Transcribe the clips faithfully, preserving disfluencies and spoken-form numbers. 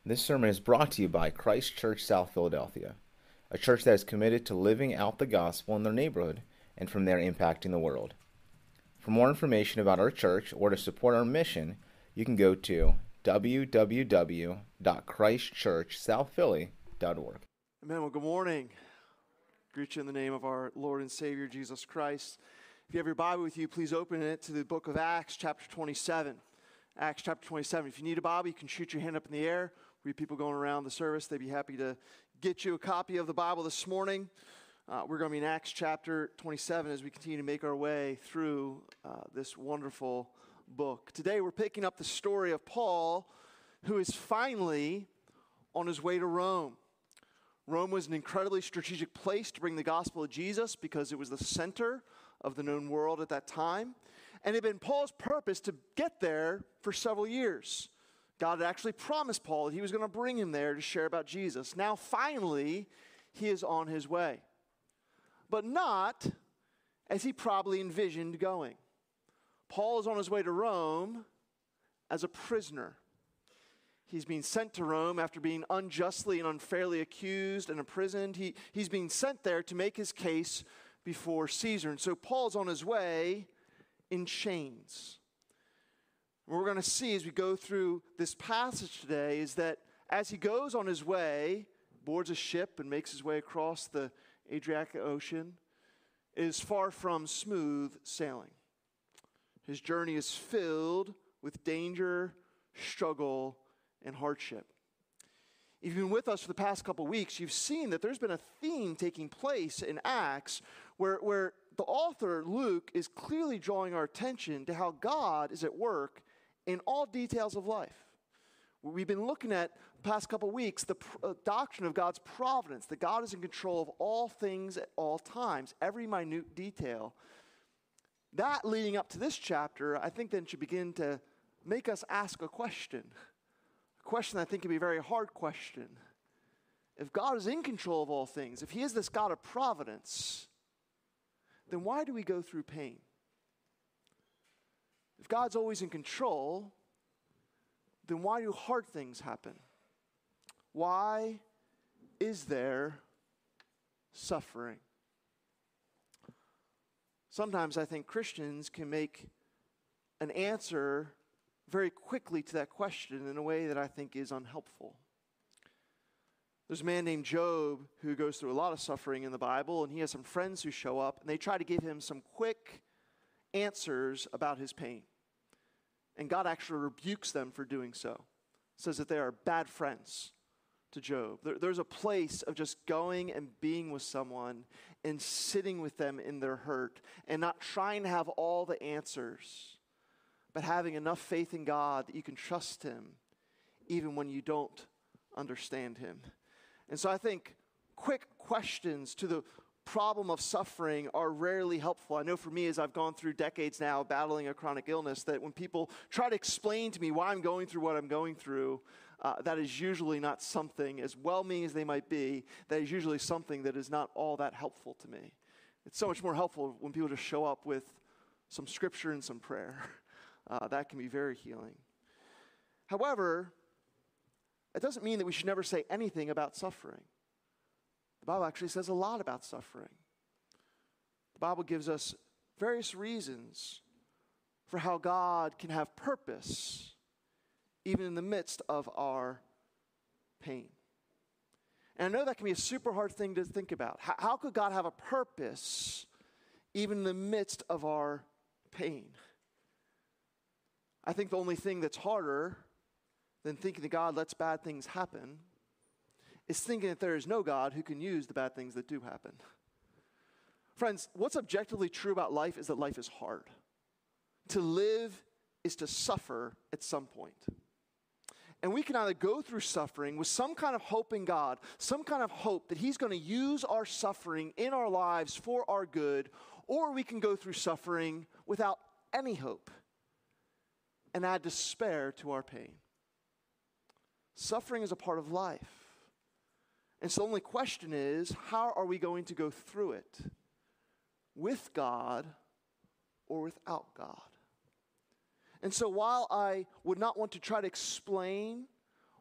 This sermon is brought to you by Christ Church South Philadelphia, a church that is committed to living out the gospel in their neighborhood and from there impacting the world. For more information about our church or to support our mission, you can go to w w w dot christ church south philly dot org. Amen. Well, good morning. Greet you in the name of our Lord and Savior, Jesus Christ. If you have your Bible with you, please open it to the book of Acts, chapter twenty-seven. Acts chapter twenty-seven. If you need a Bible, you can shoot your hand up in the air. We have people going around the service. They'd be happy to get you a copy of the Bible this morning. Uh, we're going to be in Acts chapter twenty-seven as we continue to make our way through uh, this wonderful book. Today we're picking up the story of Paul, who is finally on his way to Rome. Rome was an incredibly strategic place to bring the gospel of Jesus because it was the center of the known world at that time. And it had been Paul's purpose to get there for several years. God had actually promised Paul that he was going to bring him there to share about Jesus. Now, finally, he is on his way. But not as he probably envisioned going. Paul is on his way to Rome as a prisoner. He's being sent to Rome after being unjustly and unfairly accused and imprisoned. He, he's being sent there to make his case before Caesar. And so Paul's on his way in chains. What we're going to see as we go through this passage today is that as he goes on his way, boards a ship and makes his way across the Adriatic Ocean, it is far from smooth sailing. His journey is filled with danger, struggle, and hardship. If you've been with us for the past couple weeks, you've seen that there's been a theme taking place in Acts where, where the author, Luke, is clearly drawing our attention to how God is at work in all details of life. We've been looking at the past couple weeks the pr- uh, doctrine of God's providence, that God is in control of all things at all times, every minute detail. That leading up to this chapter, I think then should begin to make us ask a question. A question that I think can be a very hard question. If God is in control of all things, if he is this God of providence, then why do we go through pain? If God's always in control, then why do hard things happen? Why is there suffering? Sometimes I think Christians can make an answer very quickly to that question in a way that I think is unhelpful. There's a man named Job who goes through a lot of suffering in the Bible, and he has some friends who show up, and they try to give him some quick answers about his pain. And God actually rebukes them for doing so. Says that they are bad friends to Job. There, there's a place of just going and being with someone and sitting with them in their hurt and not trying to have all the answers, but having enough faith in God that you can trust him even when you don't understand him. And so I think quick questions to the problem of suffering are rarely helpful. I know for me, as I've gone through decades now battling a chronic illness, that when people try to explain to me why I'm going through what I'm going through, uh, that is usually not something, as well-meaning as they might be, that is usually something that is not all that helpful to me. It's so much more helpful when people just show up with some scripture and some prayer. Uh, that can be very healing. However, it doesn't mean that we should never say anything about suffering. The Bible actually says a lot about suffering. The Bible gives us various reasons for how God can have purpose even in the midst of our pain. And I know that can be a super hard thing to think about. How, how could God have a purpose even in the midst of our pain? I think the only thing that's harder than thinking that God lets bad things happen is thinking that there is no God who can use the bad things that do happen. Friends, what's objectively true about life is that life is hard. To live is to suffer at some point. And we can either go through suffering with some kind of hope in God, some kind of hope that he's going to use our suffering in our lives for our good, or we can go through suffering without any hope and add despair to our pain. Suffering is a part of life. And so the only question is, how are we going to go through it? With God or without God? And so while I would not want to try to explain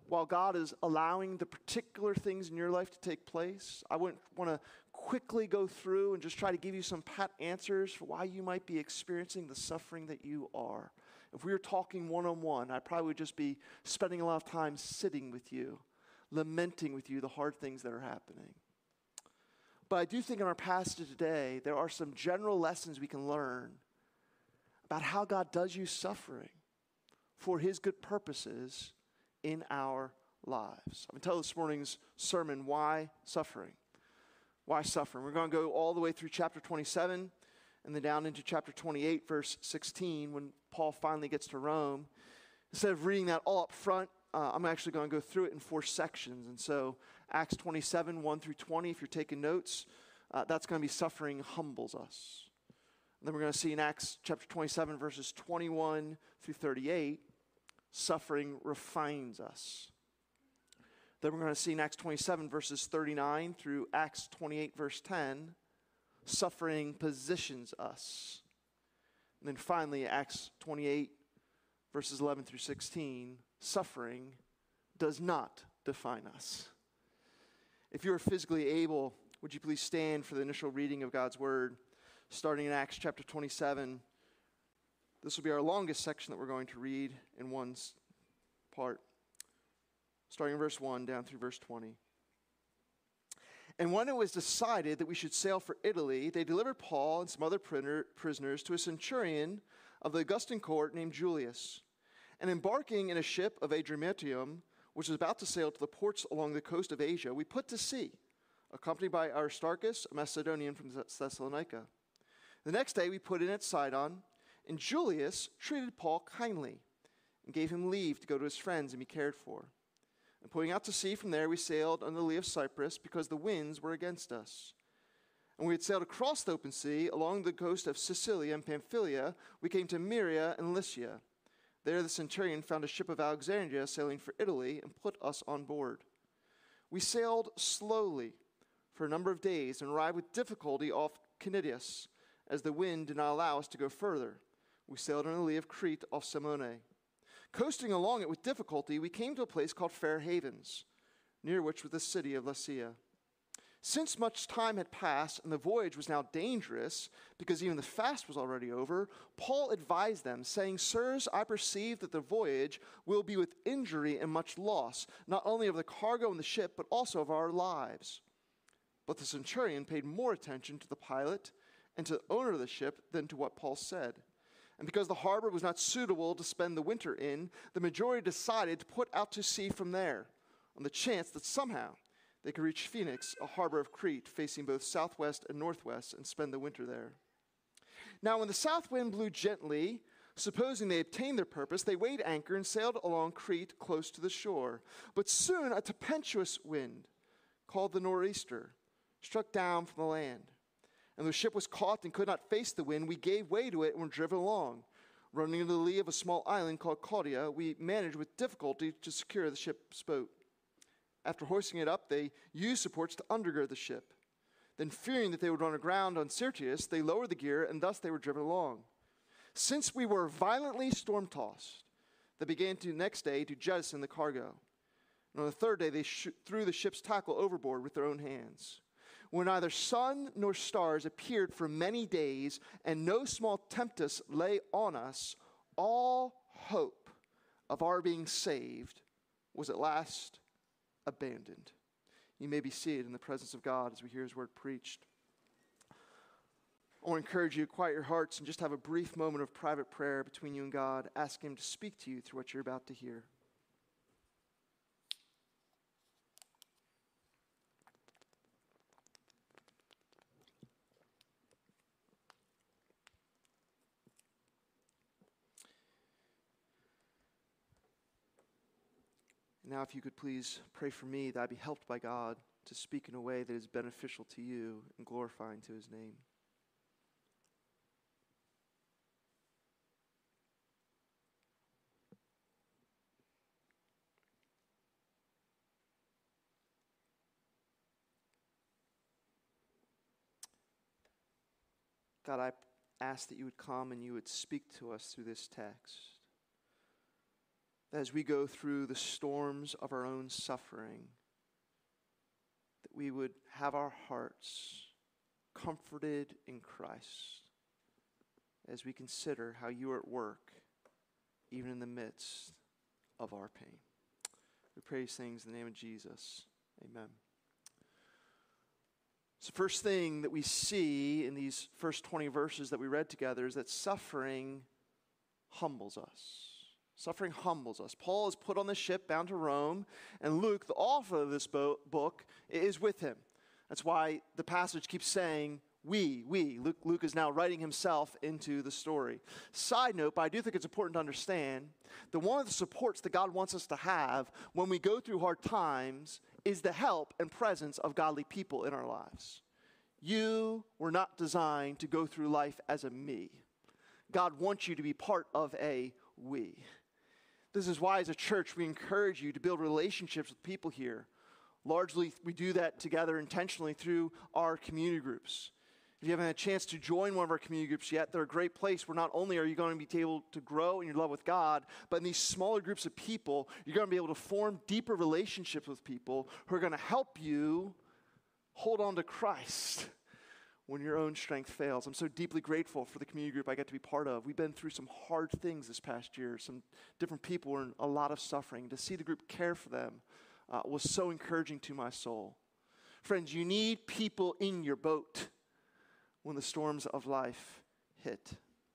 while God is allowing the particular things in your life to take place, I wouldn't want to quickly go through and just try to give you some pat answers for why you might be experiencing the suffering that you are. If we were talking one-on-one, I probably would just be spending a lot of time sitting with you, lamenting with you the hard things that are happening. But I do think in our passage today, there are some general lessons we can learn about how God does use suffering for his good purposes in our lives. I'm going to tell this morning's sermon, why suffering? Why suffering? We're going to go all the way through chapter twenty-seven and then down into chapter twenty-eight, verse sixteen, when Paul finally gets to Rome. Instead of reading that all up front, uh, I'm actually going to go through it in four sections. And so Acts twenty-seven, one through twenty, if you're taking notes, uh, that's going to be suffering humbles us. And then we're going to see in Acts chapter twenty-seven, verses twenty-one through thirty-eight, suffering refines us. Then we're going to see in Acts twenty-seven, verses thirty-nine through Acts twenty-eight, verse ten, suffering positions us. And then finally, Acts twenty-eight, verses eleven through sixteen, suffering does not define us. If you are physically able, would you please stand for the initial reading of God's word, starting in Acts chapter twenty-seven. This will be our longest section that we're going to read in one part, starting in verse one down through verse twenty. And when it was decided that we should sail for Italy, they delivered Paul and some other prisoners to a centurion of the Augustan court named Julius. And embarking in a ship of Adramyttium, which was about to sail to the ports along the coast of Asia, we put to sea, accompanied by Aristarchus, a Macedonian from Thessalonica. The next day we put in at Sidon, and Julius treated Paul kindly and gave him leave to go to his friends and be cared for. And putting out to sea from there, we sailed under the lee of Cyprus because the winds were against us. And we had sailed across the open sea along the coast of Sicilia and Pamphylia. We came to Myria and Lycia. There the centurion found a ship of Alexandria sailing for Italy and put us on board. We sailed slowly for a number of days and arrived with difficulty off Cnidus, as the wind did not allow us to go further. We sailed under the lee of Crete off Salmone. Coasting along it with difficulty, we came to a place called Fair Havens, near which was the city of Lasea. Since much time had passed and the voyage was now dangerous, because even the fast was already over, Paul advised them, saying, Sirs, I perceive that the voyage will be with injury and much loss, not only of the cargo and the ship, but also of our lives. But the centurion paid more attention to the pilot and to the owner of the ship than to what Paul said. And because the harbor was not suitable to spend the winter in, the majority decided to put out to sea from there, on the chance that somehow they could reach Phoenix, a harbor of Crete, facing both southwest and northwest, and spend the winter there. Now when the south wind blew gently, supposing they obtained their purpose, they weighed anchor and sailed along Crete close to the shore. But soon a tempestuous wind, called the nor'easter, struck down from the land. And the ship was caught and could not face the wind. We gave way to it and were driven along. Running into the lee of a small island called Caudia, we managed with difficulty to secure the ship's boat. After hoisting it up, they used supports to undergird the ship. Then, fearing that they would run aground on Syrtis, they lowered the gear, and thus they were driven along. Since we were violently storm-tossed, they began to next day to jettison the cargo. And on the third day, they sh- threw the ship's tackle overboard with their own hands. When neither sun nor stars appeared for many days, and no small tempest lay on us, all hope of our being saved was at last abandoned. You may be seated in the presence of God as we hear his word preached. I want to encourage you to quiet your hearts and just have a brief moment of private prayer between you and God. Ask him to speak to you through what you're about to hear. Now, if you could please pray for me that I be helped by God to speak in a way that is beneficial to you and glorifying to his name. God, I ask that you would come and you would speak to us through this text. that as we go through the storms of our own suffering, that we would have our hearts comforted in Christ as we consider how you are at work even in the midst of our pain. We pray these things in the name of Jesus. Amen. So the first thing that we see in these first twenty verses that we read together is that suffering humbles us. Suffering humbles us. Paul is put on the ship bound to Rome, and Luke, the author of this bo- book, is with him. That's why the passage keeps saying, we, we. Luke, Luke is now writing himself into the story. Side note, but I do think it's important to understand that one of the supports that God wants us to have when we go through hard times is the help and presence of godly people in our lives. You were not designed to go through life as a me. God wants you to be part of a we. This is why as a church we encourage you to build relationships with people here. Largely we do that together intentionally through our community groups. If you haven't had a chance to join one of our community groups yet, they're a great place where not only are you going to be able to grow in your love with God, but in these smaller groups of people, you're going to be able to form deeper relationships with people who are going to help you hold on to Christ when your own strength fails. I'm so deeply grateful for the community group I get to be part of. We've been through some hard things this past year. Some different people were in a lot of suffering. To see the group care for them uh, was so encouraging to my soul. Friends, you need people in your boat when the storms of life hit.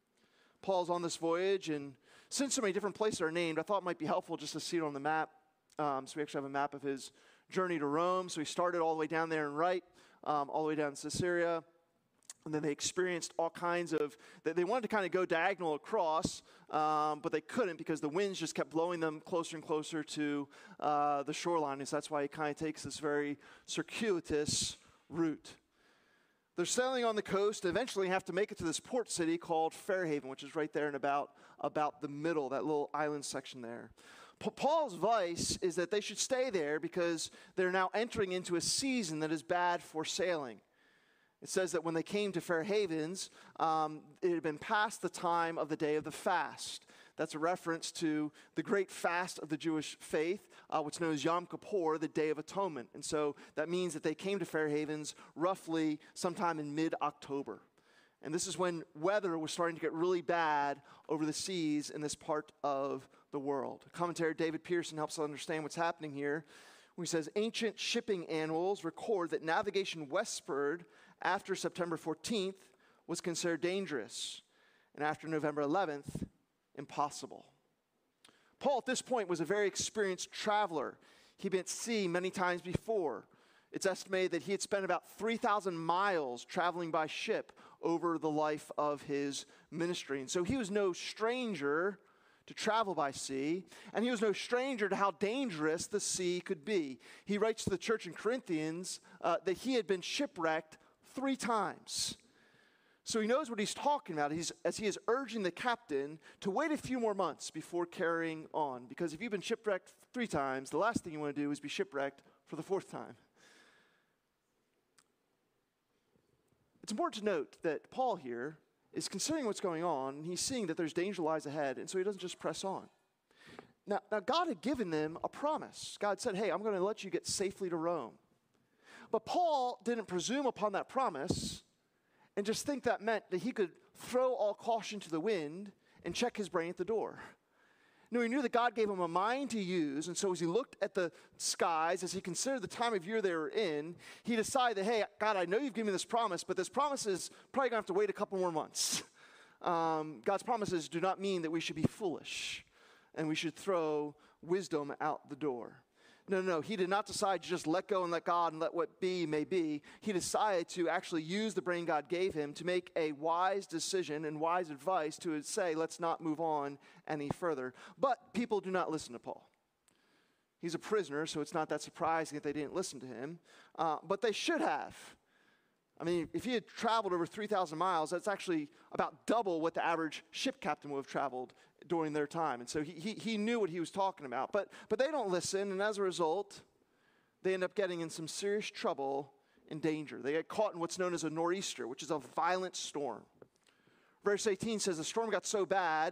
Paul's on this voyage, and since so many different places are named, I thought it might be helpful just to see it on the map. Um, so we actually have a map of his journey to Rome. So he started all the way down there and right, um, all the way down to Caesarea. And then they experienced all kinds of, they, they wanted to kind of go diagonal across, um, but they couldn't because the winds just kept blowing them closer and closer to uh, the shoreline. And so that's why he kind of takes this very circuitous route. They're sailing on the coast, and eventually have to make it to this port city called Fairhaven, which is right there in about, about the middle, that little island section there. Pa- Paul's advice is that they should stay there because they're now entering into a season that is bad for sailing. It says that when they came to Fair Havens, um, it had been past the time of the day of the fast. That's a reference to the great fast of the Jewish faith, uh, what's known as Yom Kippur, the Day of Atonement. And so that means that they came to Fair Havens roughly sometime in mid-October. And this is when weather was starting to get really bad over the seas in this part of the world. Commentator David Pearson helps us understand what's happening here when he says, ancient shipping annals record that navigation westward after September fourteenth was considered dangerous, and after November eleventh, impossible. Paul at this point was a very experienced traveler. He'd been at sea many times before. It's estimated that he had spent about three thousand miles traveling by ship over the life of his ministry. And so he was no stranger to travel by sea, and he was no stranger to how dangerous the sea could be. He writes to the church in Corinthians uh, that he had been shipwrecked three times. So he knows what he's talking about he's, as he is urging the captain to wait a few more months before carrying on. Because if you've been shipwrecked three times, the last thing you want to do is be shipwrecked for the fourth time. It's important to note that Paul here is considering what's going on, and he's seeing that there's danger lies ahead, and so he doesn't just press on. Now, now God had given them a promise. God said, hey, I'm going to let you get safely to Rome. But Paul didn't presume upon that promise and just think that meant that he could throw all caution to the wind and check his brain at the door. No, he knew that God gave him a mind to use, and so as he looked at the skies, as he considered the time of year they were in, he decided that, hey, God, I know you've given me this promise, but this promise is probably going to have to wait a couple more months. Um, God's promises do not mean that we should be foolish and we should throw wisdom out the door. No, no, no. He did not decide to just let go and let God and let what be may be. He decided to actually use the brain God gave him to make a wise decision and wise advice to say, let's not move on any further. But people do not listen to Paul. He's a prisoner, so it's not that surprising that they didn't listen to him. Uh, but they should have. I mean, if he had traveled over three thousand miles, that's actually about double what the average ship captain would have traveled during their time. And so he, he, he knew what he was talking about. But, but they don't listen, and as a result, they end up getting in some serious trouble and danger. They get caught in what's known as a nor'easter, which is a violent storm. Verse eighteen says the storm got so bad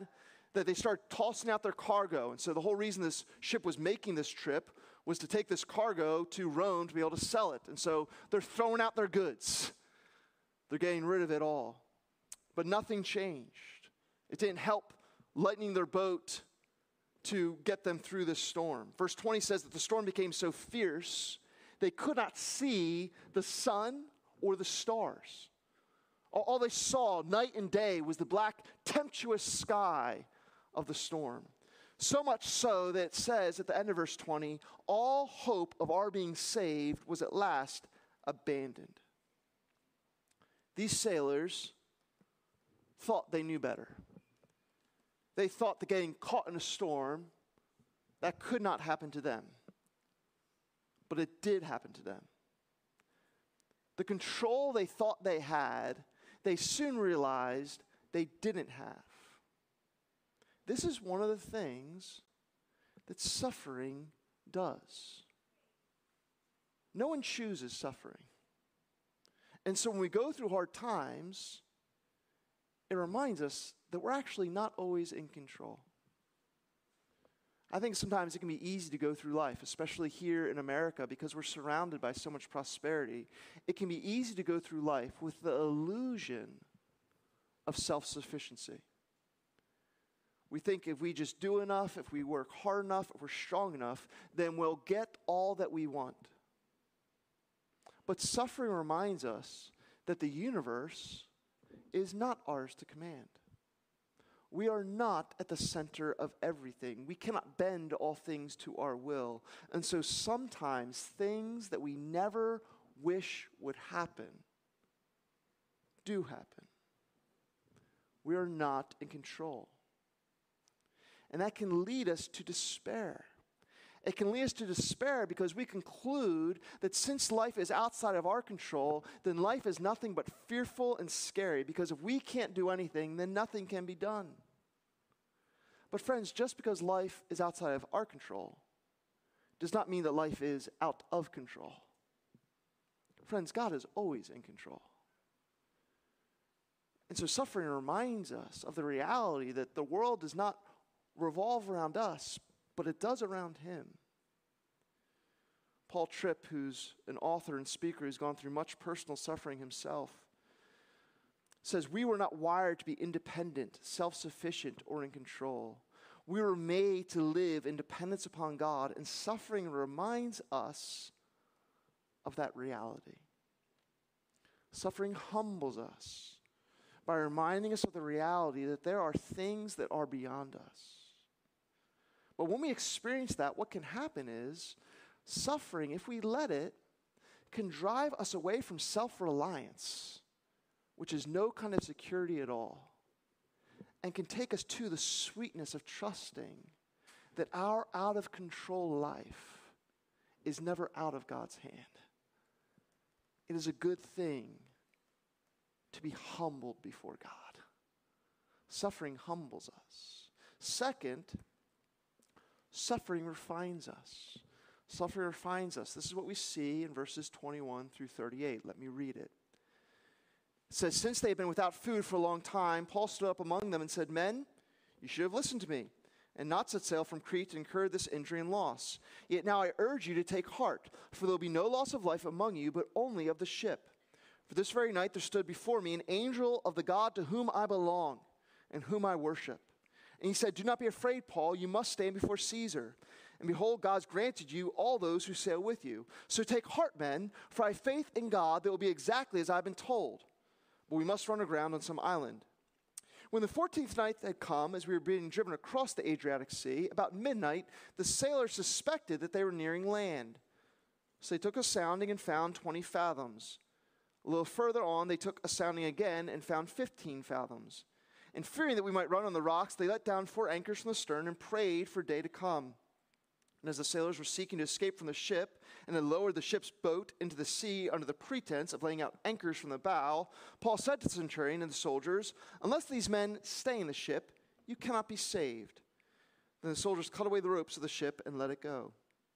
that they start tossing out their cargo. And so the whole reason this ship was making this trip was to take this cargo to Rome to be able to sell it. And so they're throwing out their goods. They're getting rid of it all. But nothing changed. It didn't help lightening their boat to get them through this storm. Verse twenty says that the storm became so fierce, they could not see the sun or the stars. All they saw night and day was the black, tempestuous sky of the storm. So much so that it says at the end of verse twenty, all hope of our being saved was at last abandoned. These sailors thought they knew better. They thought that getting caught in a storm, that could not happen to them. But it did happen to them. The control they thought they had, they soon realized they didn't have. This is one of the things that suffering does. No one chooses suffering. And so when we go through hard times, it reminds us that we're actually not always in control. I think sometimes it can be easy to go through life, especially here in America, because we're surrounded by so much prosperity. It can be easy to go through life with the illusion of self-sufficiency. We think if we just do enough, if we work hard enough, if we're strong enough, then we'll get all that we want. But suffering reminds us that the universe is not ours to command. We are not at the center of everything. We cannot bend all things to our will. And so sometimes things that we never wish would happen do happen. We are not in control. And that can lead us to despair. It can lead us to despair because we conclude that since life is outside of our control, then life is nothing but fearful and scary, because if we can't do anything, then nothing can be done. But friends, just because life is outside of our control does not mean that life is out of control. Friends, God is always in control. And so suffering reminds us of the reality that the world does not revolve around us, but it does around Him. Paul Tripp, who's an author and speaker who's gone through much personal suffering himself, says, we were not wired to be independent, self-sufficient, or in control. We were made to live in dependence upon God, and suffering reminds us of that reality. Suffering humbles us by reminding us of the reality that there are things that are beyond us. But when we experience that, what can happen is suffering, if we let it, can drive us away from self-reliance, which is no kind of security at all, and can take us to the sweetness of trusting that our out-of-control life is never out of God's hand. It is a good thing to be humbled before God. Suffering humbles us. Second, suffering refines us. Suffering refines us. This is what we see in verses twenty-one through thirty-eight. Let me read it. It says, since they had been without food for a long time, Paul stood up among them and said, men, you should have listened to me and not set sail from Crete and incurred this injury and loss. Yet now I urge you to take heart, for there will be no loss of life among you, but only of the ship. For this very night there stood before me an angel of the God to whom I belong and whom I worship. And he said, do not be afraid, Paul, you must stand before Caesar. And behold, God has granted you all those who sail with you. So take heart, men, for I have faith in God that will be exactly as I've been told. But we must run aground on some island. When the fourteenth night had come, as we were being driven across the Adriatic Sea, about midnight, the sailors suspected that they were nearing land. So they took a sounding and found twenty fathoms. A little further on, they took a sounding again and found fifteen fathoms. And fearing that we might run on the rocks, they let down four anchors from the stern and prayed for day to come. And as the sailors were seeking to escape from the ship, and had lowered the ship's boat into the sea under the pretense of laying out anchors from the bow, Paul said to the centurion and the soldiers, unless these men stay in the ship, you cannot be saved. Then the soldiers cut away the ropes of the ship and let it go.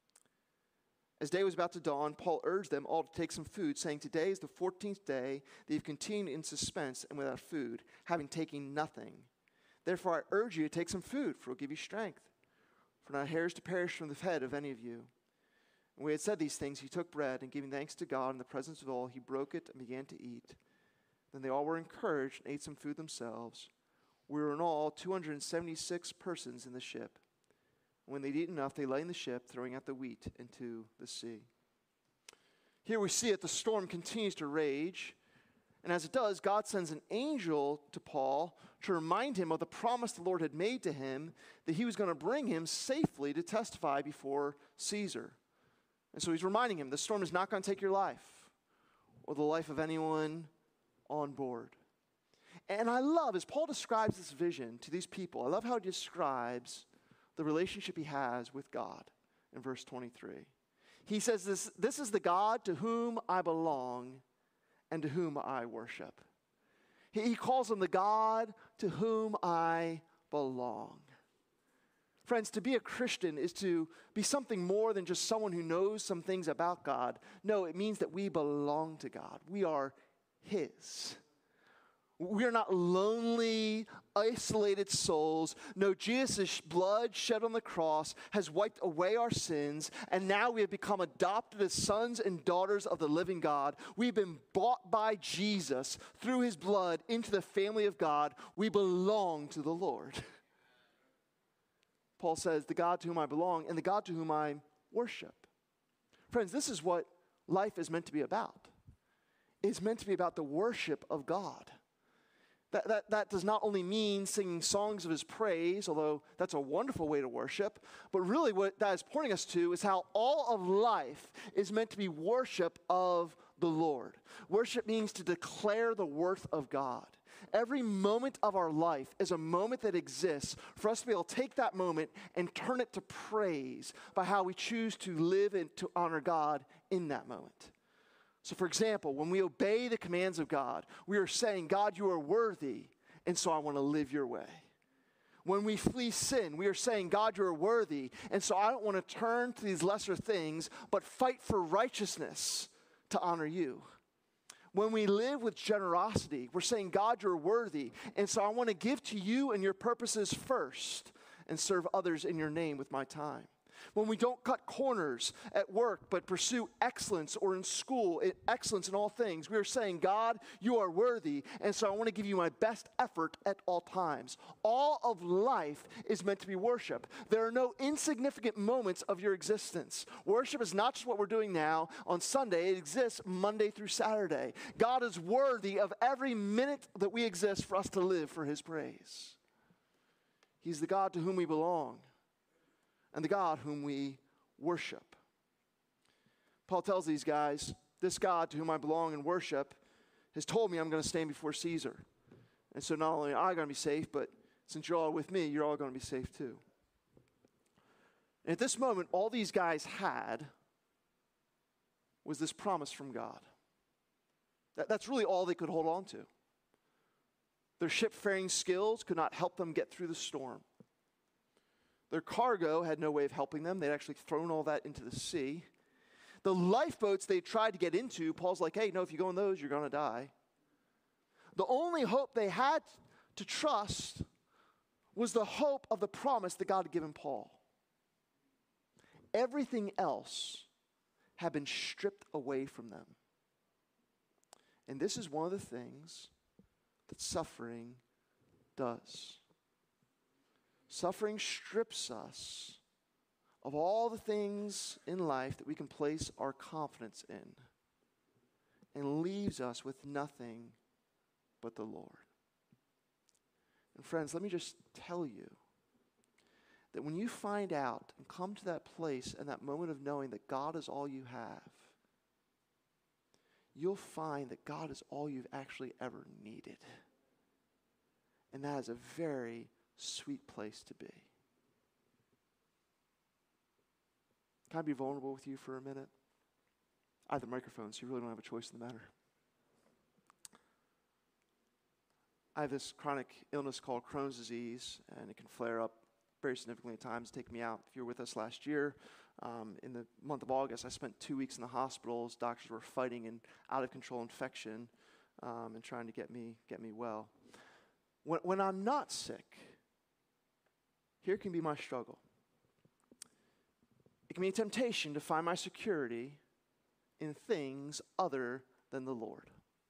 As day was about to dawn, Paul urged them all to take some food, saying, today is the fourteenth day that you've continued in suspense and without food, having taken nothing. Therefore, I urge you to take some food, for it will give you strength. For not a hair is to perish from the head of any of you. When we had said these things, he took bread, and giving thanks to God in the presence of all, he broke it and began to eat. Then they all were encouraged and ate some food themselves. We were in all two hundred seventy-six persons in the ship. When they'd eaten enough, they lay in the ship, throwing out the wheat into the sea. Here we see it, the storm continues to rage. And as it does, God sends an angel to Paul to remind him of the promise the Lord had made to him that he was going to bring him safely to testify before Caesar. And so he's reminding him, the storm is not going to take your life or the life of anyone on board. And I love, as Paul describes this vision to these people, I love how he describes the relationship he has with God in verse twenty-three. He says this, this is the God to whom I belong and to whom I worship. He, he calls him the God to whom I belong. Friends, to be a Christian is to be something more than just someone who knows some things about God. No, it means that we belong to God. We are his. We are not lonely, isolated souls. No, Jesus' blood shed on the cross has wiped away our sins, and now we have become adopted as sons and daughters of the living God. We've been bought by Jesus through his blood into the family of God. We belong to the Lord. Paul says, the God to whom I belong and the God to whom I worship. Friends, this is what life is meant to be about. It's meant to be about the worship of God. That, that, that does not only mean singing songs of his praise, although that's a wonderful way to worship, but really what that is pointing us to is how all of life is meant to be worship of the Lord. Worship means to declare the worth of God. Every moment of our life is a moment that exists for us to be able to take that moment and turn it to praise by how we choose to live and to honor God in that moment. So for example, when we obey the commands of God, we are saying, God, you are worthy, and so I want to live your way. When we flee sin, we are saying, God, you are worthy, and so I don't want to turn to these lesser things, but fight for righteousness to honor you. When we live with generosity, we're saying, God, you're worthy, and so I want to give to you and your purposes first and serve others in your name with my time. When we don't cut corners at work, but pursue excellence, or in school, excellence in all things, we are saying, God, you are worthy, and so I want to give you my best effort at all times. All of life is meant to be worship. There are no insignificant moments of your existence. Worship is not just what we're doing now on Sunday. It exists Monday through Saturday. God is worthy of every minute that we exist for us to live for his praise. He's the God to whom we belong and the God whom we worship. Paul tells these guys, this God to whom I belong and worship has told me I'm going to stand before Caesar. And so not only am I going to be safe, but since you're all with me, you're all going to be safe too. And at this moment, all these guys had was this promise from God. That, that's really all they could hold on to. Their shipfaring skills could not help them get through the storm. Their cargo had no way of helping them. They'd actually thrown all that into the sea. The lifeboats they tried to get into, Paul's like, hey, no, if you go in those, you're going to die. The only hope they had to trust was the hope of the promise that God had given Paul. Everything else had been stripped away from them. And this is one of the things that suffering does. Suffering strips us of all the things in life that we can place our confidence in and leaves us with nothing but the Lord. And friends, let me just tell you that when you find out and come to that place and that moment of knowing that God is all you have, you'll find that God is all you've actually ever needed. And that is a very sweet place to be. Can I be vulnerable with you for a minute? I have the microphone, so you really don't have a choice in the matter. I have this chronic illness called Crohn's disease, and it can flare up very significantly at times, take me out. If you were with us last year, um, in the month of August, I spent two weeks in the hospitals. Doctors were fighting an out-of-control infection um, and trying to get me get me well. When, when I'm not sick, here can be my struggle. It can be a temptation to find my security in things other than the Lord.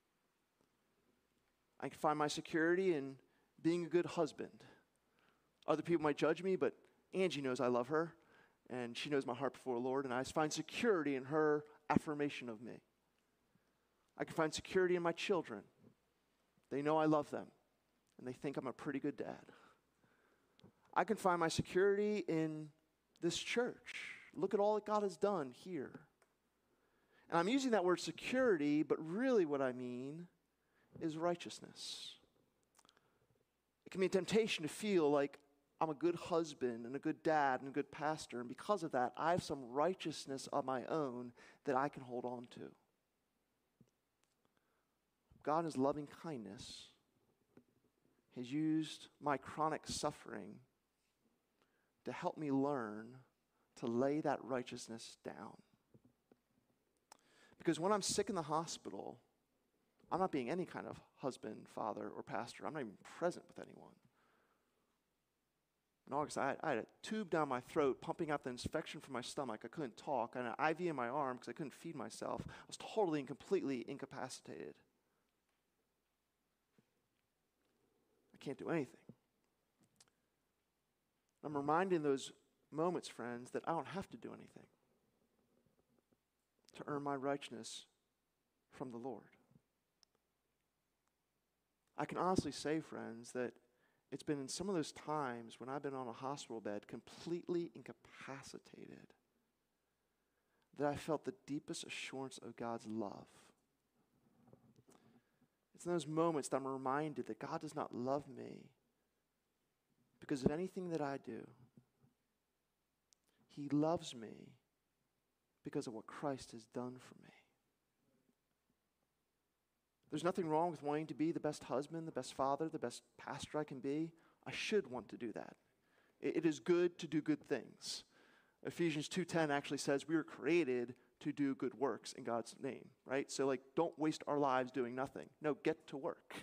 I can find my security in being a good husband. Other people might judge me, but Angie knows I love her, and she knows my heart before the Lord, and I find security in her affirmation of me. I can find security in my children. They know I love them, and they think I'm a pretty good dad. I can find my security in this church. Look at all that God has done here. And I'm using that word security, but really what I mean is righteousness. It can be a temptation to feel like I'm a good husband and a good dad and a good pastor, and because of that, I have some righteousness of my own that I can hold on to. God in His loving kindness has used my chronic suffering to help me learn to lay that righteousness down. Because when I'm sick in the hospital, I'm not being any kind of husband, father, or pastor. I'm not even present with anyone. In August, I had, I had a tube down my throat, pumping out the infection from my stomach. I couldn't talk. I had an I V in my arm because I couldn't feed myself. I was totally and completely incapacitated. I can't do anything. I'm reminded in those moments, friends, that I don't have to do anything to earn my righteousness from the Lord. I can honestly say, friends, that it's been in some of those times when I've been on a hospital bed completely incapacitated that I felt the deepest assurance of God's love. It's in those moments that I'm reminded that God does not love me because of anything that I do. He loves me because of what Christ has done for me. There's nothing wrong with wanting to be the best husband, the best father, the best pastor I can be. I should want to do that. It, it is good to do good things. Ephesians two ten actually says we were created to do good works in God's name, right? So like, don't waste our lives doing nothing. No, get to work.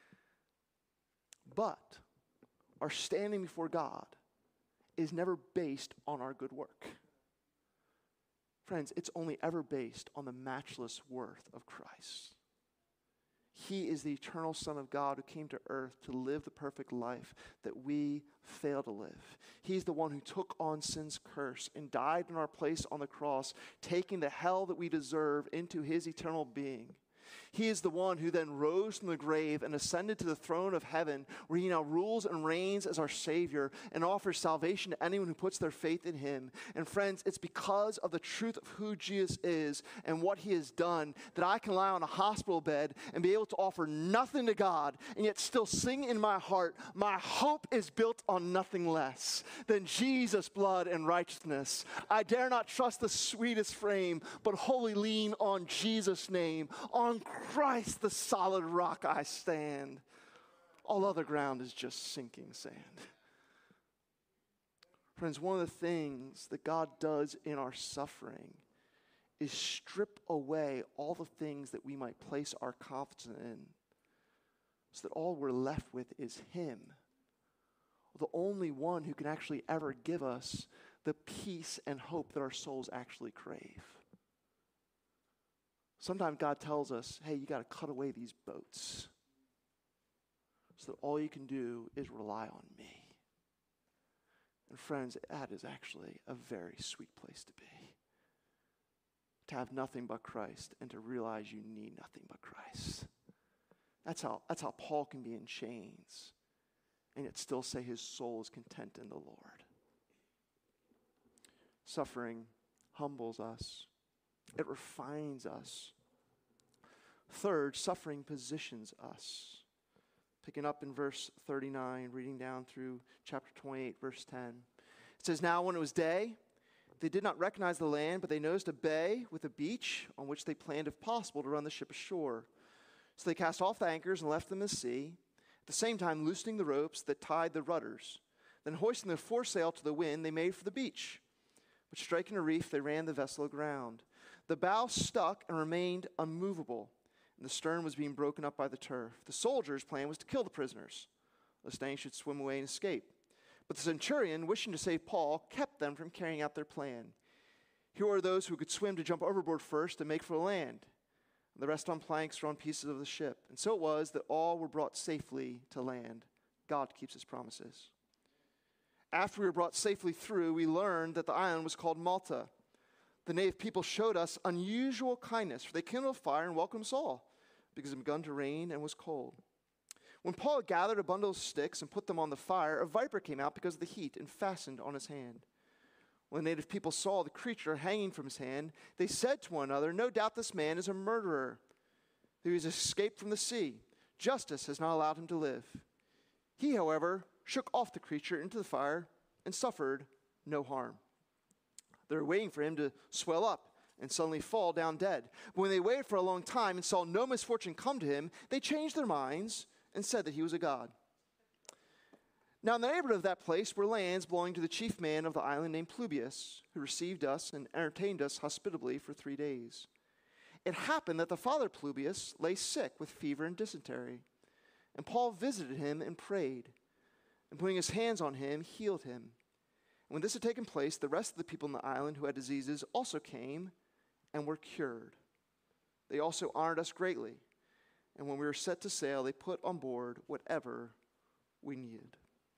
But our standing before God is never based on our good work. Friends, it's only ever based on the matchless worth of Christ. He is the eternal Son of God who came to earth to live the perfect life that we fail to live. He's the one who took on sin's curse and died in our place on the cross, taking the hell that we deserve into his eternal being. He is the one who then rose from the grave and ascended to the throne of heaven, where he now rules and reigns as our Savior and offers salvation to anyone who puts their faith in him. And friends, it's because of the truth of who Jesus is and what he has done that I can lie on a hospital bed and be able to offer nothing to God and yet still sing in my heart, my hope is built on nothing less than Jesus' blood and righteousness. I dare not trust the sweetest frame, but wholly lean on Jesus' name, on Christ, the solid rock I stand. All other ground is just sinking sand. Friends, one of the things that God does in our suffering is strip away all the things that we might place our confidence in, so that all we're left with is him, the only one who can actually ever give us the peace and hope that our souls actually crave. Sometimes God tells us, hey, you got to cut away these boats so that all you can do is rely on me. And friends, that is actually a very sweet place to be. To have nothing but Christ and to realize you need nothing but Christ. That's how, that's how Paul can be in chains and yet still say his soul is content in the Lord. Suffering humbles us. It refines us. Third, suffering positions us. Picking up in verse thirty-nine, reading down through chapter twenty-eight, verse ten. It says, now when it was day, they did not recognize the land, but they noticed a bay with a beach on which they planned, if possible, to run the ship ashore. So they cast off the anchors and left them in the sea, at the same time loosening the ropes that tied the rudders. Then hoisting the foresail to the wind, they made for the beach. But striking a reef, they ran the vessel aground. The bow stuck and remained unmovable, and the stern was being broken up by the turf. The soldiers' plan was to kill the prisoners, lest any should swim away and escape. But the centurion, wishing to save Paul, kept them from carrying out their plan. Here were those who could swim to jump overboard first and make for land, and the rest on planks or on pieces of the ship. And so it was that all were brought safely to land. God keeps his promises. After we were brought safely through, we learned that the island was called Malta. The native people showed us unusual kindness, for they kindled a fire and welcomed us all, because it had begun to rain and was cold. When Paul had gathered a bundle of sticks and put them on the fire, a viper came out because of the heat and fastened on his hand. When the native people saw the creature hanging from his hand, they said to one another, "No doubt this man is a murderer, who has escaped from the sea. Justice has not allowed him to live." He, however, shook off the creature into the fire and suffered no harm. They were waiting for him to swell up and suddenly fall down dead. But when they waited for a long time and saw no misfortune come to him, they changed their minds and said that he was a god. Now in the neighborhood of that place were lands belonging to the chief man of the island named Publius, who received us and entertained us hospitably for three days. It happened that the father Publius lay sick with fever and dysentery, and Paul visited him and prayed, and putting his hands on him, healed him. And when this had taken place, the rest of the people in the island who had diseases also came and were cured. They also honored us greatly, and when we were set to sail, they put on board whatever we needed.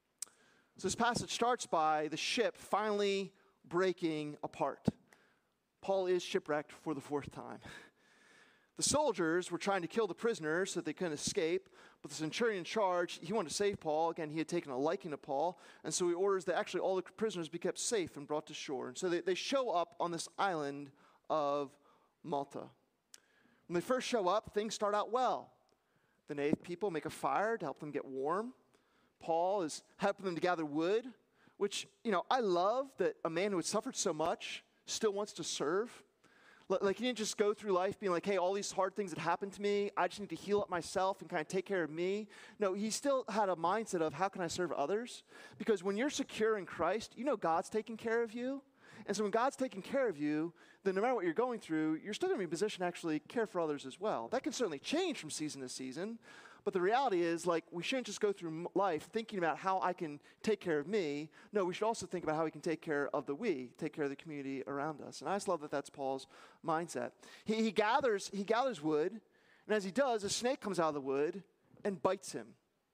So this passage starts by the ship finally breaking apart. Paul is shipwrecked for the fourth time. The soldiers were trying to kill the prisoners so that they couldn't escape, but the centurion in charge, he wanted to save Paul. Again, he had taken a liking to Paul, and so he orders that actually all the prisoners be kept safe and brought to shore. And so they, they show up on this island of Malta. When they first show up, things start out well. The native people make a fire to help them get warm. Paul is helping them to gather wood, which, you know, I love that a man who had suffered so much still wants to serve. Like, he didn't just go through life being like, hey, all these hard things that happened to me, I just need to heal up myself and kind of take care of me. No, he still had a mindset of, how can I serve others? Because when you're secure in Christ, you know God's taking care of you. And so when God's taking care of you, then no matter what you're going through, you're still going to be in a position to actually care for others as well. That can certainly change from season to season. But the reality is, like, we shouldn't just go through life thinking about how I can take care of me. No, we should also think about how we can take care of the we, take care of the community around us. And I just love that that's Paul's mindset. He, he gathers he gathers wood, and as he does, a snake comes out of the wood and bites him.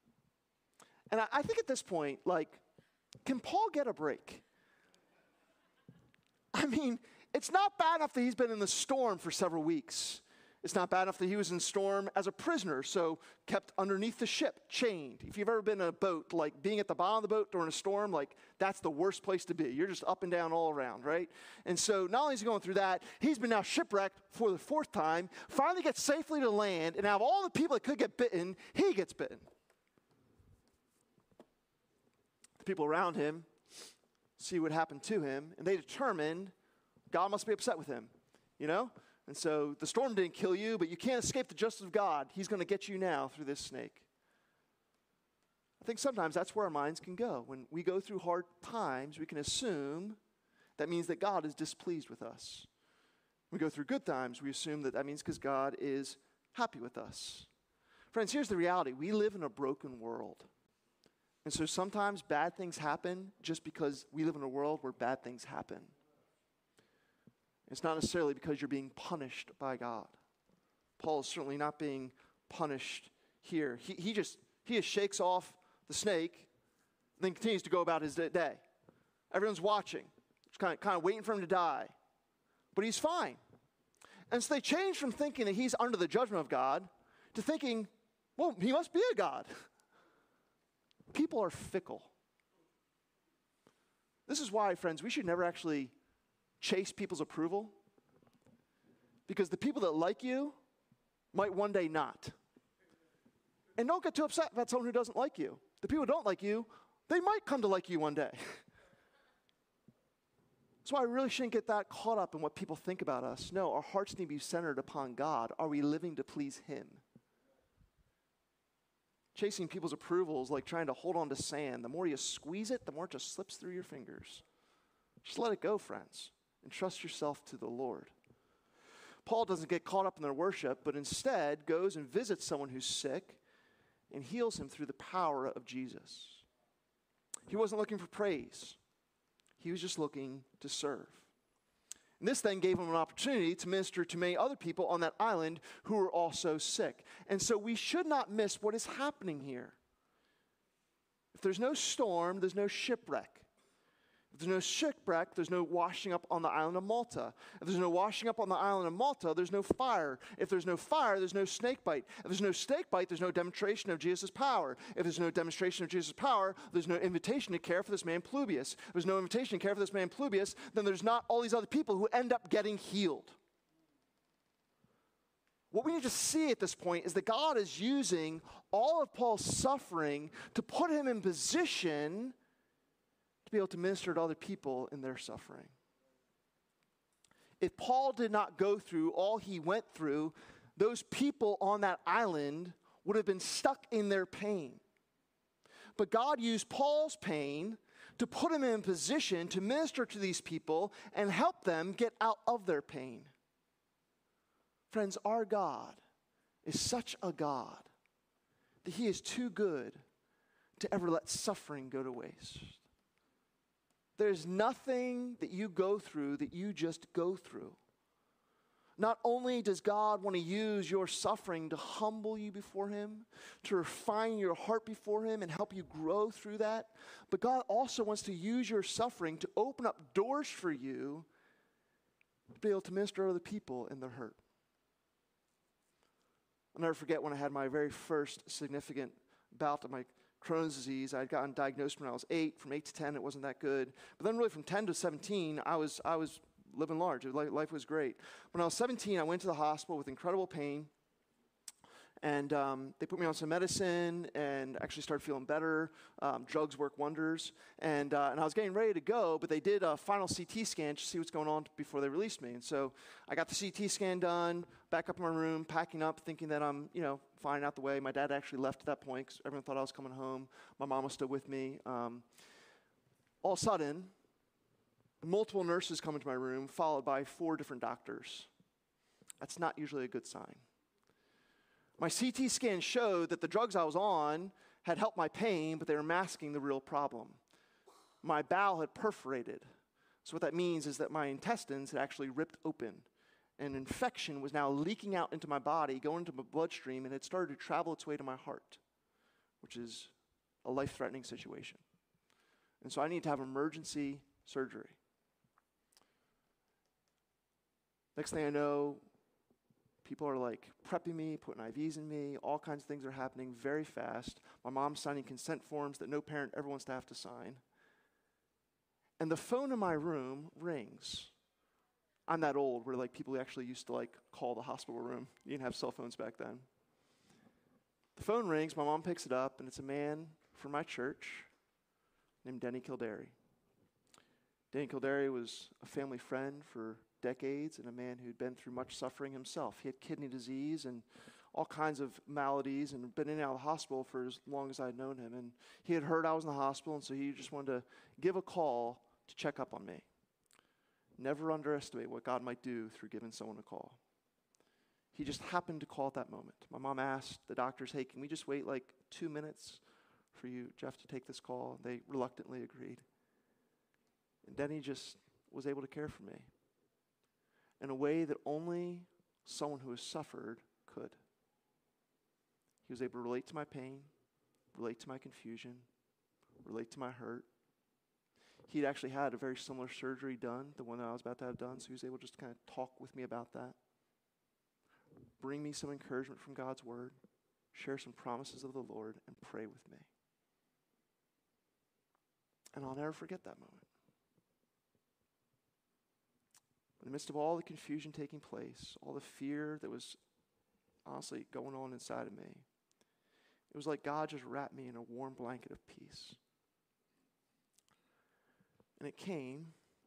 And I, I think at this point, like, can Paul get a break? I mean, it's not bad enough that he's been in the storm for several weeks. It's not bad enough that he was in storm as a prisoner, so kept underneath the ship, chained. If you've ever been in a boat, like being at the bottom of the boat during a storm, like that's the worst place to be. You're just up and down all around, right? And so not only is he going through that, he's been now shipwrecked for the fourth time, finally gets safely to land, and out of all the people that could get bitten, he gets bitten. The people around him see what happened to him, and they determine God must be upset with him, you know? And so the storm didn't kill you, but you can't escape the justice of God. He's going to get you now through this snake. I think sometimes that's where our minds can go. When we go through hard times, we can assume that means that God is displeased with us. When we go through good times, we assume that that means because God is happy with us. Friends, here's the reality. We live in a broken world. And so sometimes bad things happen just because we live in a world where bad things happen. It's not necessarily because you're being punished by God. Paul is certainly not being punished here. He, he just he just shakes off the snake and then continues to go about his day. Everyone's watching, just kind of, kind of waiting for him to die. But he's fine. And so they change from thinking that he's under the judgment of God to thinking, well, he must be a God. People are fickle. This is why, friends, we should never actually chase people's approval, because the people that like you might one day not. And don't get too upset about someone who doesn't like you. The people who don't like you, they might come to like you one day. That's why I really shouldn't get that caught up in what people think about us. No, our hearts need to be centered upon God. Are we living to please Him? Chasing people's approval is like trying to hold on to sand. The more you squeeze it, the more it just slips through your fingers. Just let it go, friends. And trust yourself to the Lord. Paul doesn't get caught up in their worship, but instead goes and visits someone who's sick and heals him through the power of Jesus. He wasn't looking for praise. He was just looking to serve. And this then gave him an opportunity to minister to many other people on that island who were also sick. And so we should not miss what is happening here. If there's no storm, there's no shipwreck. If there's no shipwreck, there's no washing up on the island of Malta. If there's no washing up on the island of Malta, there's no fire. If there's no fire, there's no snake bite. If there's no snake bite, there's no demonstration of Jesus' power. If there's no demonstration of Jesus' power, there's no invitation to care for this man Publius. If there's no invitation to care for this man Publius, then there's not all these other people who end up getting healed. What we need to see at this point is that God is using all of Paul's suffering to put him in position to be able to minister to other people in their suffering. If Paul did not go through all he went through, those people on that island would have been stuck in their pain. But God used Paul's pain to put him in position to minister to these people and help them get out of their pain. Friends, our God is such a God that he is too good to ever let suffering go to waste. There's nothing that you go through that you just go through. Not only does God want to use your suffering to humble you before him, to refine your heart before him and help you grow through that, but God also wants to use your suffering to open up doors for you to be able to minister to other people in their hurt. I'll never forget when I had my very first significant bout of my Crohn's disease. I had gotten diagnosed when I was eight. From eight to ten, it wasn't that good. But then really from ten to seventeen, I was I was living large. Life was great. When I was seventeen, I went to the hospital with incredible pain. And um, they put me on some medicine and actually started feeling better. Um, drugs work wonders. And, uh, and I was getting ready to go, but they did a final C T scan to see what's going on before they released me. And so I got the C T scan done, back up in my room, packing up, thinking that I'm, you know, fine out the way. My dad actually left at that point because everyone thought I was coming home. My mom was still with me. Um, all of a sudden, multiple nurses come into my room, followed by four different doctors. That's not usually a good sign. My C T scan showed that the drugs I was on had helped my pain, but they were masking the real problem. My bowel had perforated. So what that means is that my intestines had actually ripped open. An infection was now leaking out into my body, going into my bloodstream, and it started to travel its way to my heart, which is a life-threatening situation. And so I need to have emergency surgery. Next thing I know, people are like prepping me, putting I Vs in me, all kinds of things are happening very fast. My mom's signing consent forms that no parent ever wants to have to sign. And the phone in my room rings. I'm that old where like people actually used to like call the hospital room. You didn't have cell phones back then. The phone rings, my mom picks it up, and it's a man from my church named Denny Kildare. Denny Kildare was a family friend for decades and a man who'd been through much suffering himself. He had kidney disease and all kinds of maladies and been in and out of the hospital for as long as I'd known him. And he had heard I was in the hospital, and so he just wanted to give a call to check up on me. Never underestimate what God might do through giving someone a call. He just happened to call at that moment. My mom asked the doctors, hey, can we just wait like two minutes for you, Jeff, to take this call? They reluctantly agreed. And Denny just was able to care for me in a way that only someone who has suffered could. He was able to relate to my pain, relate to my confusion, relate to my hurt. He'd actually had a very similar surgery done, the one that I was about to have done, so he was able to just kind of talk with me about that, bring me some encouragement from God's word, share some promises of the Lord, and pray with me. And I'll never forget that moment. In the midst of all the confusion taking place, all the fear that was honestly going on inside of me, it was like God just wrapped me in a warm blanket of peace. And it came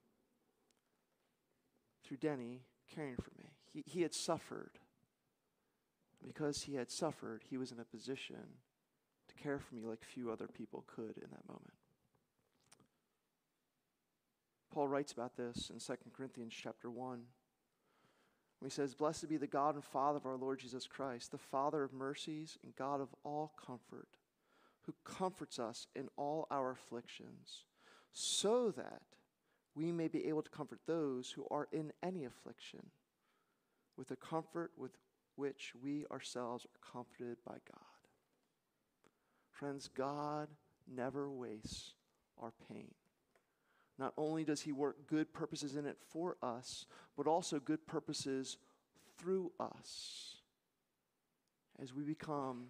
through Denny caring for me. He, he had suffered. Because he had suffered, he was in a position to care for me like few other people could in that moment. Paul writes about this in Second Corinthians chapter one. He says, blessed be the God and Father of our Lord Jesus Christ, the Father of mercies and God of all comfort, who comforts us in all our afflictions, so that we may be able to comfort those who are in any affliction with the comfort with which we ourselves are comforted by God. Friends, God never wastes our pain. Not only does he work good purposes in it for us, but also good purposes through us as we become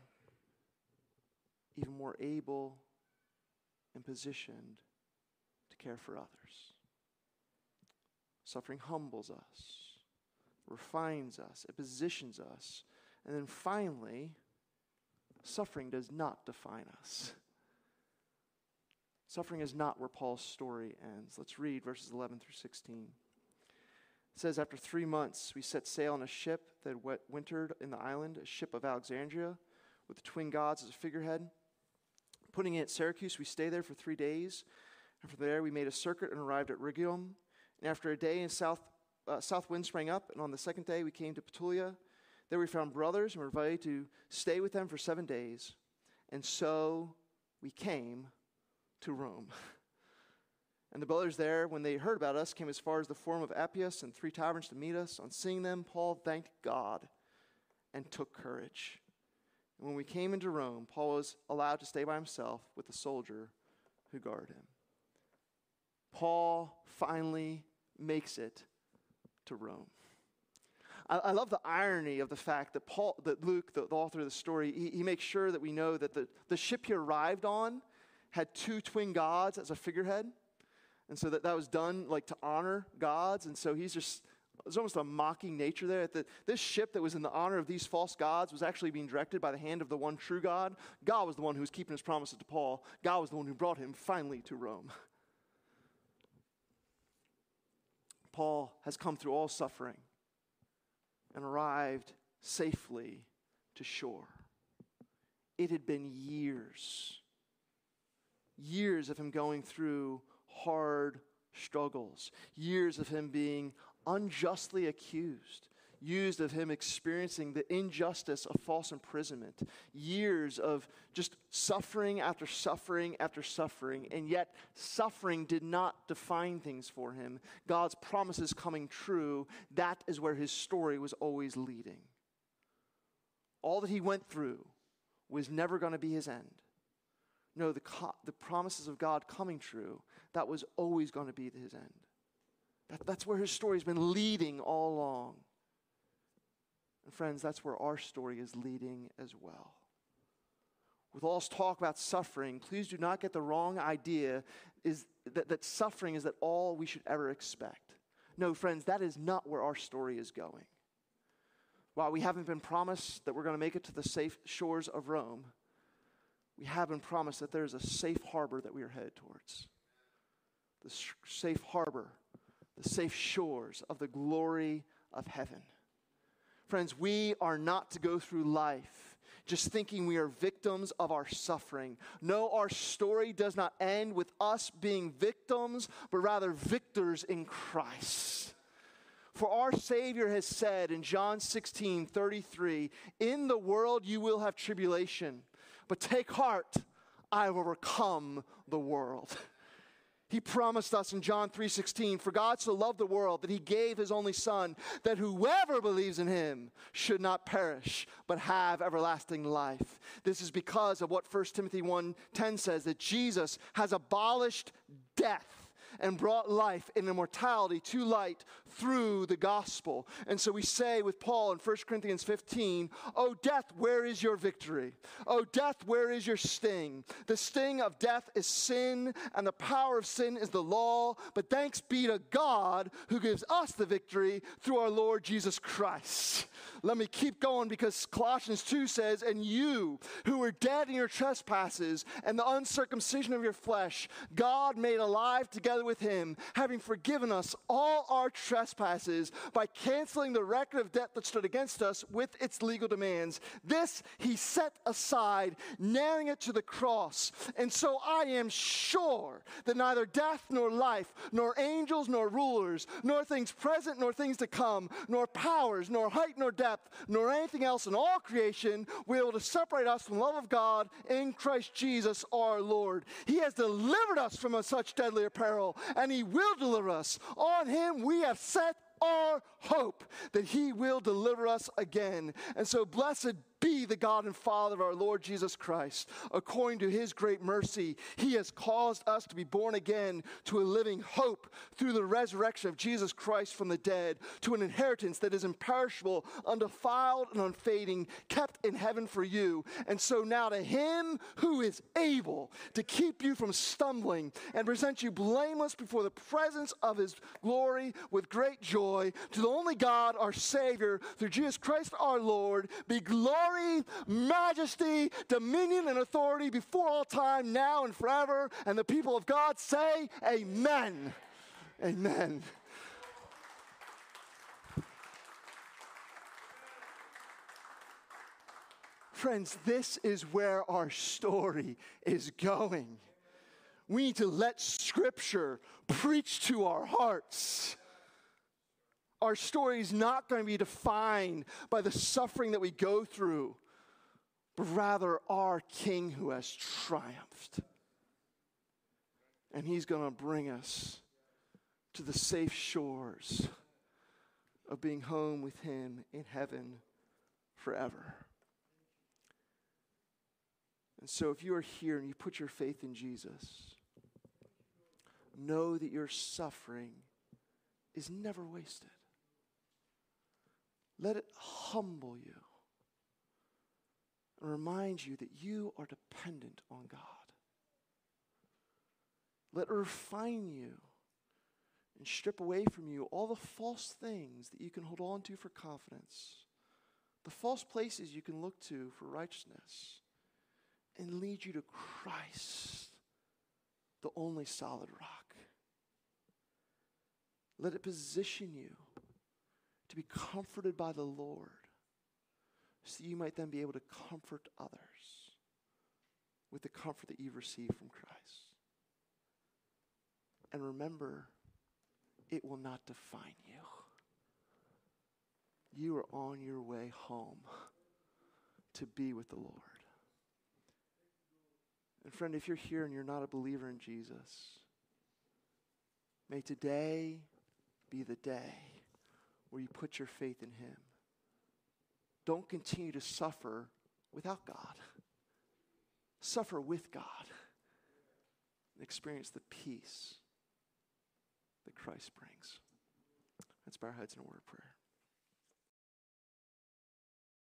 even more able and positioned to care for others. Suffering humbles us, refines us, it positions us, and then finally, suffering does not define us. Suffering is not where Paul's story ends. Let's read verses eleven through sixteen. It says, after three months, we set sail on a ship that had wintered in the island, a ship of Alexandria, with the twin gods as a figurehead. Putting in at Syracuse, we stayed there for three days. And from there, we made a circuit and arrived at Rhegium. And after a day in south, uh, south wind sprang up, and on the second day, we came to Petulia. There we found brothers and were invited to stay with them for seven days. And so we came to Rome. And the brothers there, when they heard about us, came as far as the Forum of Appius and three taverns to meet us. On seeing them, Paul thanked God and took courage. And when we came into Rome, Paul was allowed to stay by himself with the soldier who guarded him. Paul finally makes it to Rome. I, I love the irony of the fact that Paul, that Luke, the, the author of the story, he, he makes sure that we know that the, the ship he arrived on had two twin gods as a figurehead. And so that, that was done like to honor gods. And so he's just, there's almost a mocking nature there. That this ship that was in the honor of these false gods was actually being directed by the hand of the one true God. God was the one who was keeping his promises to Paul. God was the one who brought him finally to Rome. Paul has come through all suffering and arrived safely to shore. It had been years, years of him going through hard struggles, years of him being unjustly accused, years of him experiencing the injustice of false imprisonment, years of just suffering after suffering after suffering, and yet suffering did not define things for him. God's promises coming true, that is where his story was always leading. All that he went through was never going to be his end. No, the, co- the promises of God coming true, that was always going to be his end. That, that's where his story has been leading all along. And friends, that's where our story is leading as well. With all this talk about suffering, please do not get the wrong idea is that, that suffering is that all we should ever expect. No, friends, that is not where our story is going. While we haven't been promised that we're going to make it to the safe shores of Rome, we have been promised that there is a safe harbor that we are headed towards. The sh- safe harbor, the safe shores of the glory of heaven. Friends, we are not to go through life just thinking we are victims of our suffering. No, our story does not end with us being victims, but rather victors in Christ. For our Savior has said in John sixteen thirty-three, "In the world you will have tribulation, but take heart, I have overcome the world." He promised us in John three sixteen, "For God so loved the world that he gave his only Son, that whoever believes in him should not perish, but have everlasting life." This is because of what First Timothy one ten says, that Jesus has abolished death and brought life and immortality to light through the gospel. And so we say with Paul in First Corinthians fifteen, "O death, where is your victory? O death, where is your sting? The sting of death is sin, and the power of sin is the law. But thanks be to God who gives us the victory through our Lord Jesus Christ." Let me keep going, because Colossians two says, "And you who were dead in your trespasses and the uncircumcision of your flesh, God made alive together with him, having forgiven us all our trespasses by canceling the record of debt that stood against us with its legal demands. This he set aside, nailing it to the cross. And so I am sure that neither death nor life, nor angels nor rulers, nor things present nor things to come, nor powers, nor height nor depth, nor anything else in all creation will be able to separate us from the love of God in Christ Jesus our Lord. He has delivered us from a such deadly peril, and he will deliver us. On him we have set our hope that he will deliver us again. And so blessed be the God and Father of our Lord Jesus Christ. According to his great mercy, he has caused us to be born again to a living hope through the resurrection of Jesus Christ from the dead, to an inheritance that is imperishable, undefiled, and unfading, kept in heaven for you. And so now to him who is able to keep you from stumbling and present you blameless before the presence of his glory with great joy, to the only God, our Savior, through Jesus Christ our Lord, be glory, majesty, dominion, and authority before all time, now and forever. And the people of God say, amen. Amen. Friends, this is where our story is going. We need to let Scripture preach to our hearts. Our story is not going to be defined by the suffering that we go through, but rather our King who has triumphed. And he's going to bring us to the safe shores of being home with him in heaven forever. And so if you are here and you put your faith in Jesus, know that your suffering is never wasted. Let it humble you and remind you that you are dependent on God. Let it refine you and strip away from you all the false things that you can hold on to for confidence, the false places you can look to for righteousness, and lead you to Christ, the only solid rock. Let it position you to be comforted by the Lord, so you might then be able to comfort others with the comfort that you've received from Christ. And remember, it will not define you. You are on your way home to be with the Lord. And friend, if you're here and you're not a believer in Jesus, may today be the day where you put your faith in him. Don't continue to suffer without God. Suffer with God and experience the peace that Christ brings. Let's bow our heads in a word of prayer.